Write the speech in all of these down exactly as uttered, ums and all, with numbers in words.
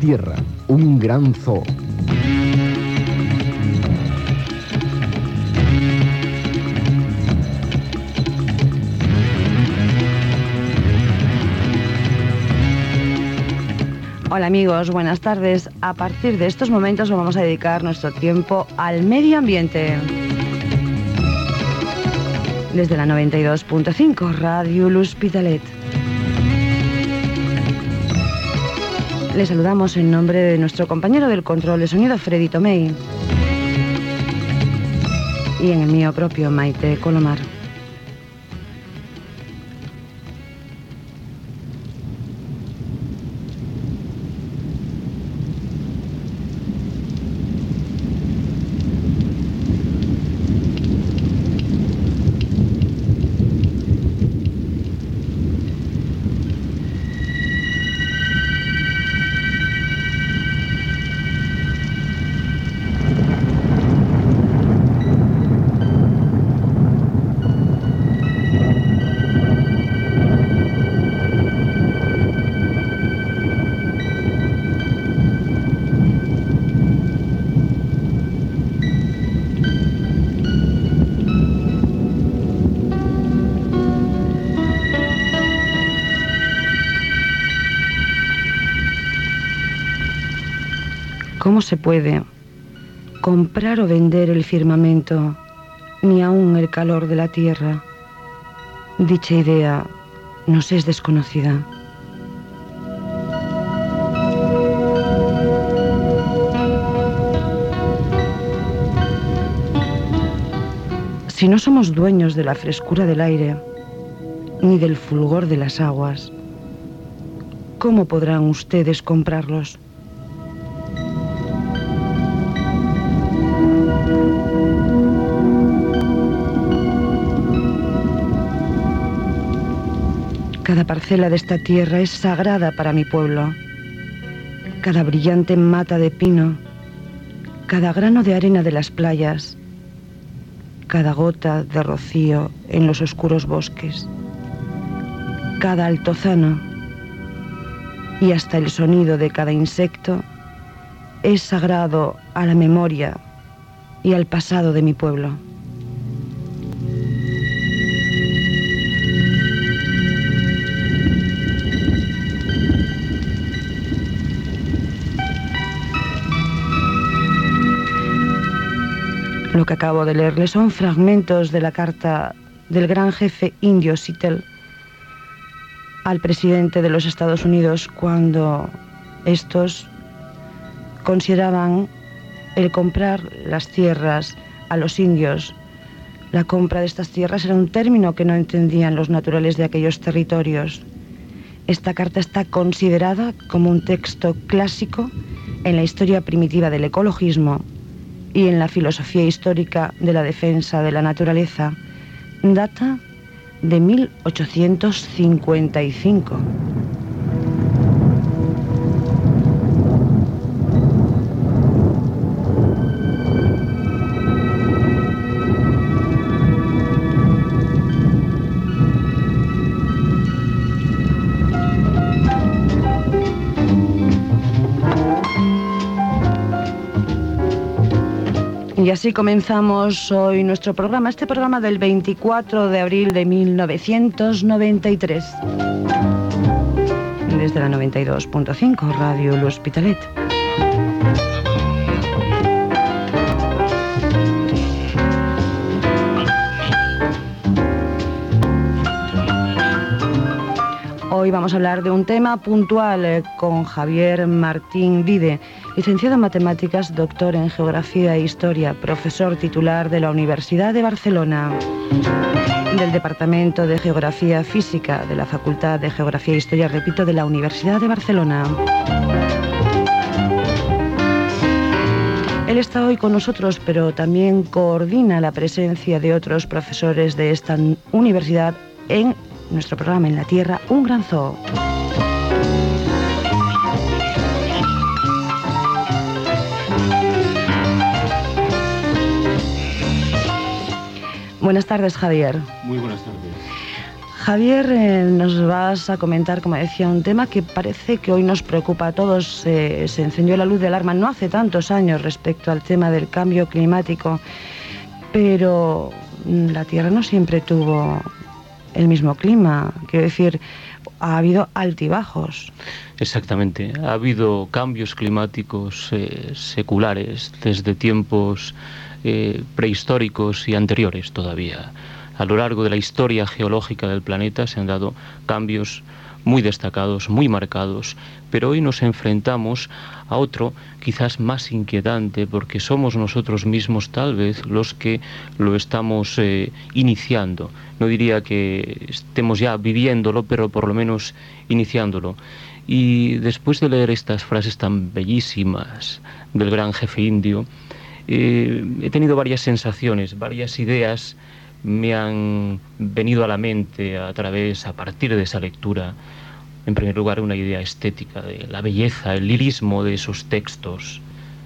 Tierra, un gran zoo. Hola amigos, buenas tardes. A partir de estos momentos vamos a dedicar nuestro tiempo al medio ambiente. Desde la noventa y dos punto cinco, Radio L'Hospitalet. Les saludamos en nombre de nuestro compañero del control de sonido, Freddy Tomei. Y en el mío propio, Maite Colomar. ¿Cómo se puede comprar o vender el firmamento, ni aún el calor de la tierra? Dicha idea nos es desconocida. Si no somos dueños de la frescura del aire, ni del fulgor de las aguas, ¿cómo podrán ustedes comprarlos? Cada parcela de esta tierra es sagrada para mi pueblo. Cada brillante mata de pino, cada grano de arena de las playas, cada gota de rocío en los oscuros bosques, cada altozano y hasta el sonido de cada insecto es sagrado a la memoria y al pasado de mi pueblo. Lo que acabo de leerles son fragmentos de la carta del gran jefe indio Seattle al presidente de los Estados Unidos cuando estos consideraban el comprar las tierras a los indios. La compra de estas tierras era un término que no entendían los naturales de aquellos territorios. Esta carta está considerada como un texto clásico en la historia primitiva del ecologismo y en la filosofía histórica de la defensa de la naturaleza. Data de mil ochocientos cincuenta y cinco. Y así comenzamos hoy nuestro programa, este programa del veinticuatro de abril de mil novecientos noventa y tres. Desde la noventa y dos punto cinco, Radio L'Hospitalet. Hoy vamos a hablar de un tema puntual eh, con Javier Martín Vide, licenciado en Matemáticas, doctor en Geografía e Historia, profesor titular de la Universidad de Barcelona, del Departamento de Geografía Física de la Facultad de Geografía e Historia, repito, de la Universidad de Barcelona. Él está hoy con nosotros, pero también coordina la presencia de otros profesores de esta universidad en nuestro programa En la Tierra, un gran zoo. Buenas tardes, Javier. Muy buenas tardes. Javier, eh, nos vas a comentar, como decía, un tema que parece que hoy nos preocupa a todos. Eh, se encendió la luz de alarma no hace tantos años respecto al tema del cambio climático, pero la Tierra no siempre tuvo el mismo clima. Quiero decir, ha habido altibajos. Exactamente, ha habido cambios climáticos eh, seculares desde tiempos eh, prehistóricos y anteriores todavía. A lo largo de la historia geológica del planeta se han dado cambios muy destacados, muy marcados, pero hoy nos enfrentamos a otro quizás más inquietante, porque somos nosotros mismos tal vez los que lo estamos eh, iniciando. No diría que estemos ya viviéndolo, pero por lo menos iniciándolo. Y después de leer estas frases tan bellísimas del gran jefe indio, eh, he tenido varias sensaciones, varias ideas me han venido a la mente a través, a partir de esa lectura. En primer lugar, una idea estética de la belleza, el lirismo de esos textos.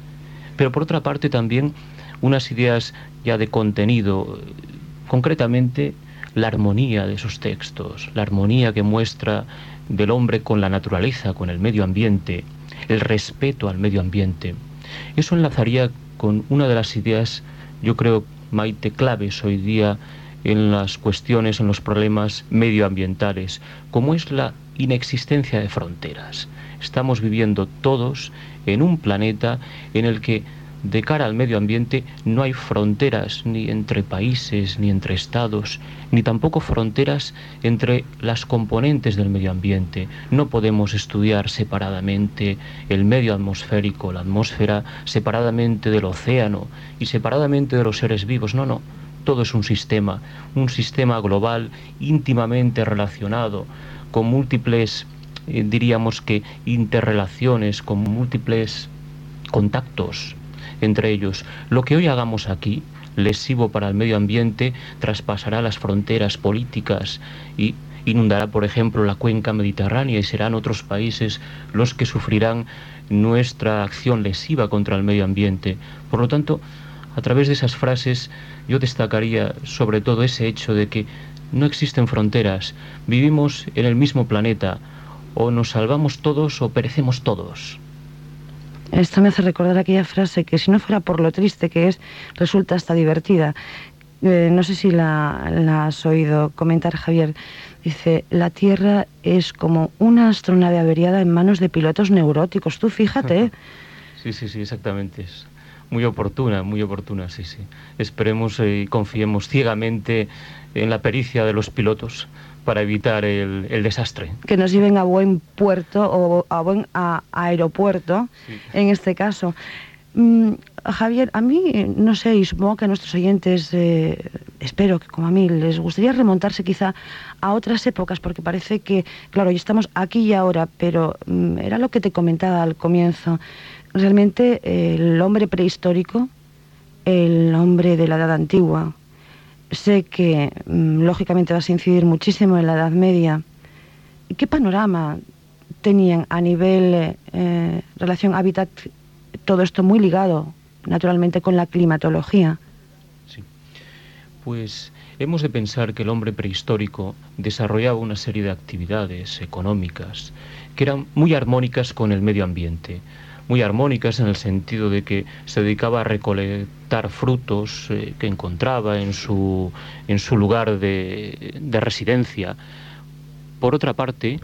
Pero por otra parte también unas ideas ya de contenido, concretamente la armonía de esos textos, la armonía que muestra del hombre con la naturaleza, con el medio ambiente, el respeto al medio ambiente. Eso enlazaría con una de las ideas, yo creo, Maite, claves hoy día en las cuestiones, en los problemas medioambientales, como es la inexistencia de fronteras. Estamos viviendo todos en un planeta en el que, de cara al medio ambiente, no hay fronteras ni entre países, ni entre estados, ni tampoco fronteras entre las componentes del medio ambiente. No podemos estudiar separadamente el medio atmosférico, la atmósfera, separadamente del océano y separadamente de los seres vivos. No, no. Todo es un sistema, un sistema global íntimamente relacionado, con múltiples, eh, diríamos que, interrelaciones, con múltiples contactos entre ellos. Lo que hoy hagamos aquí, lesivo para el medio ambiente, traspasará las fronteras políticas y inundará, por ejemplo, la cuenca mediterránea, y serán otros países los que sufrirán nuestra acción lesiva contra el medio ambiente. Por lo tanto, a través de esas frases yo destacaría sobre todo ese hecho de que no existen fronteras, vivimos en el mismo planeta, o nos salvamos todos o perecemos todos. Esto me hace recordar aquella frase que, si no fuera por lo triste que es, resulta hasta divertida. Eh, no sé si la, la has oído comentar, Javier. Dice, la Tierra es como una astronave averiada en manos de pilotos neuróticos. Tú fíjate. Sí, sí, sí, exactamente. Es muy oportuna, muy oportuna, sí, sí. Esperemos y eh, confiemos ciegamente en la pericia de los pilotos para evitar el, el desastre. Que nos lleven a buen puerto o a buen a, aeropuerto, sí. En este caso. Mm, Javier, a mí, no sé, y supongo que a nuestros oyentes, eh, espero que como a mí, les gustaría remontarse quizá a otras épocas, porque parece que, claro, ya estamos aquí y ahora, pero mm, era lo que te comentaba al comienzo. Realmente eh, el hombre prehistórico, el hombre de la Edad Antigua, sé que, lógicamente, vas a incidir muchísimo en la Edad Media. ¿Qué panorama tenían a nivel eh, relación hábitat, todo esto muy ligado, naturalmente, con la climatología? Sí. Pues hemos de pensar que el hombre prehistórico desarrollaba una serie de actividades económicas que eran muy armónicas con el medio ambiente. Muy armónicas en el sentido de que se dedicaba a recolectar frutos eh, que encontraba en su, en su lugar de, de residencia. Por otra parte,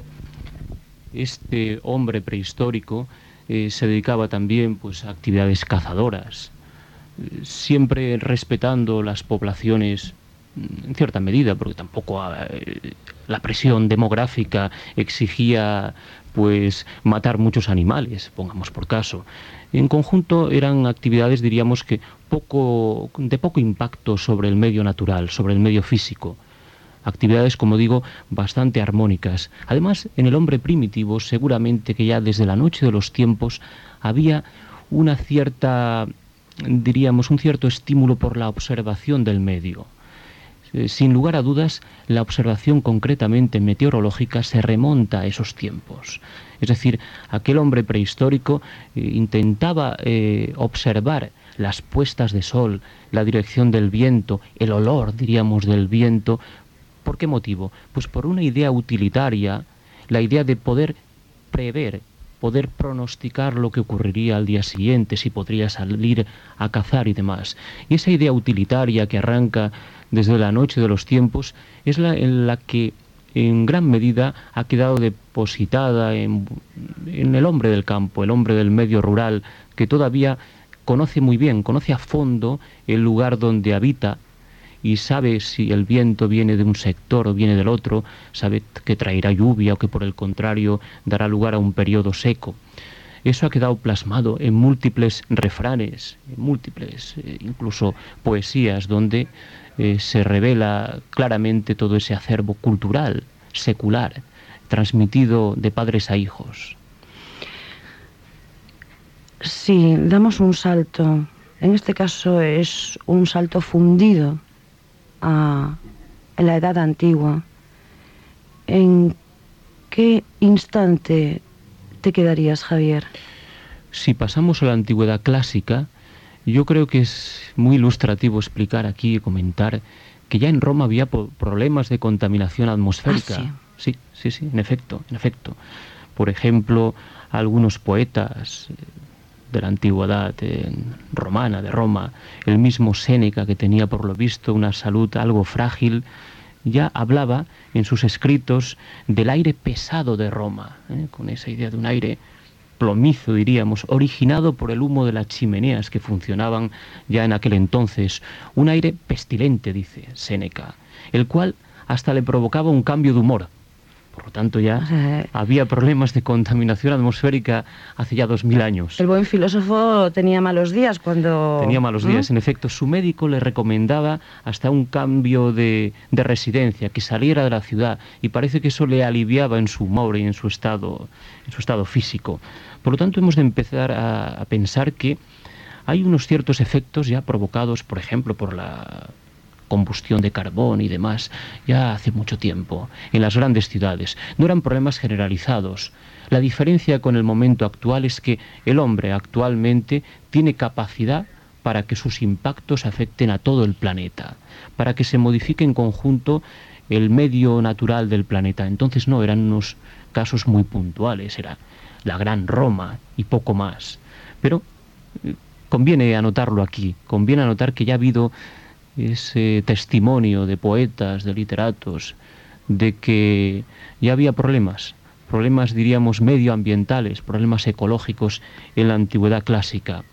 este hombre prehistórico eh, se dedicaba también, pues, a actividades cazadoras, eh, siempre respetando las poblaciones en cierta medida, porque tampoco eh, la presión demográfica exigía pues matar muchos animales, pongamos por caso. En conjunto eran actividades, diríamos que poco, de poco impacto sobre el medio natural, sobre el medio físico. Actividades, como digo, bastante armónicas. Además, en el hombre primitivo, seguramente que ya desde la noche de los tiempos había una cierta, diríamos, un cierto estímulo por la observación del medio. Sin lugar a dudas, la observación concretamente meteorológica se remonta a esos tiempos. Es decir, aquel hombre prehistórico eh, intentaba eh, observar las puestas de sol, la dirección del viento, el olor, diríamos, del viento, ¿Por qué motivo? Pues por una idea utilitaria, la idea de poder prever, poder pronosticar lo que ocurriría al día siguiente, si podría salir a cazar y demás. Y esa idea utilitaria que arranca desde la noche de los tiempos es la en la que en gran medida ha quedado depositada en, en el hombre del campo, el hombre del medio rural, que todavía conoce muy bien, conoce a fondo el lugar donde habita y sabe si el viento viene de un sector o viene del otro, sabe que traerá lluvia o que por el contrario dará lugar a un periodo seco. Eso ha quedado plasmado en múltiples refranes, en múltiples eh, incluso poesías, donde eh, se revela claramente todo ese acervo cultural, secular, transmitido de padres a hijos. Si damos un salto, en este caso es un salto fundido a la edad antigua, ¿en qué instante te quedarías, Javier? Si pasamos a la antigüedad clásica, yo creo que es muy ilustrativo explicar aquí y comentar que ya en Roma había problemas de contaminación atmosférica. Ah, sí, sí, sí, en efecto, en efecto. Por ejemplo, algunos poetas de la antigüedad eh, romana, de Roma, el mismo Séneca, que tenía por lo visto una salud algo frágil, ya hablaba en sus escritos del aire pesado de Roma, ¿eh? con esa idea de un aire plomizo, diríamos, originado por el humo de las chimeneas que funcionaban ya en aquel entonces, un aire pestilente, dice Séneca, el cual hasta le provocaba un cambio de humor. Por lo tanto, ya o sea, había problemas de contaminación atmosférica hace ya dos mil años. El buen filósofo tenía malos días cuando... Tenía malos días, ¿Mm? En efecto. Su médico le recomendaba hasta un cambio de, de residencia, que saliera de la ciudad, y parece que eso le aliviaba en su humor y en su estado, en su estado físico. Por lo tanto, hemos de empezar a, a pensar que hay unos ciertos efectos ya provocados, por ejemplo, por la combustión de carbón y demás, ya hace mucho tiempo, en las grandes ciudades. No eran problemas generalizados. La diferencia con el momento actual es que el hombre actualmente tiene capacidad para que sus impactos afecten a todo el planeta, para que se modifique en conjunto el medio natural del planeta. Entonces no, eran unos casos muy puntuales, era la gran Roma y poco más. Pero eh, conviene anotarlo aquí, conviene anotar que ya ha habido ese testimonio de poetas, de literatos, de que ya había problemas, problemas diríamos medioambientales, problemas ecológicos en la antigüedad clásica.